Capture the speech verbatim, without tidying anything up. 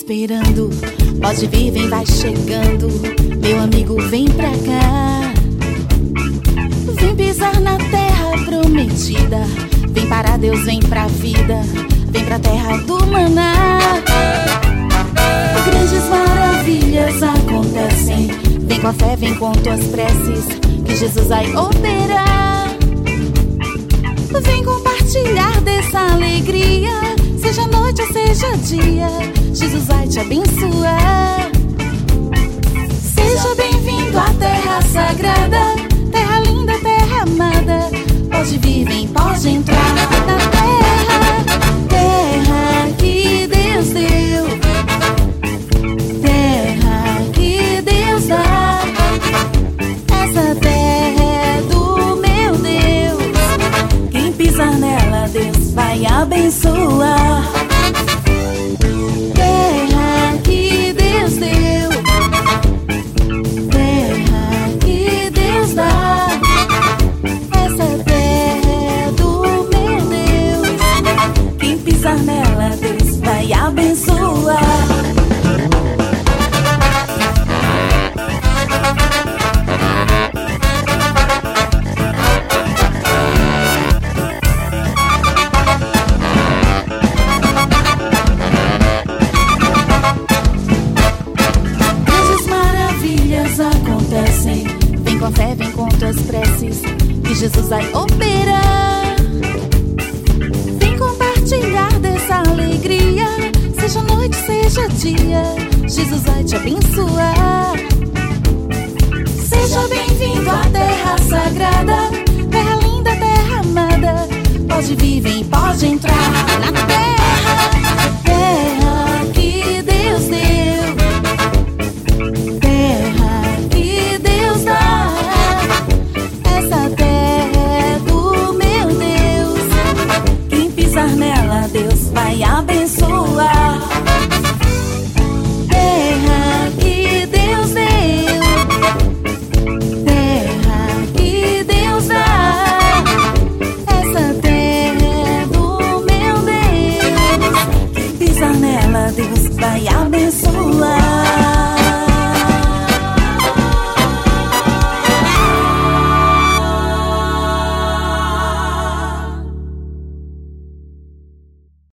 esperando. Pode vir, vem, vai chegando. Meu amigo, vem pra cá. Vem pisar na terra prometida. Vem para Deus, vem pra vida. Vem pra terra do maná. Grandes maravilhas acontecem. Vem com a fé, vem com tuas preces, que Jesus vai operar. Vem compartilhar dessa alegria, seja noite ou seja dia, Jesus vai te abençoar. Seja bem-vindo à terra sagrada, terra linda, terra amada. Pode vir, vem, pode entrar na terra, terra que Deus deu, terra que Deus dá. Essa terra é do meu Deus, quem pisar nela Deus vai abençoar. Terra que Deus deu, terra que Deus dá. Essa terra é do meu Deus, quem pisar nela Deus vai abençoar. Acontecem, vem com a fé, vem com tuas preces, que Jesus vai operar. Vem compartilhar dessa alegria, seja noite, seja dia, Jesus vai te abençoar. Seja bem-vindo à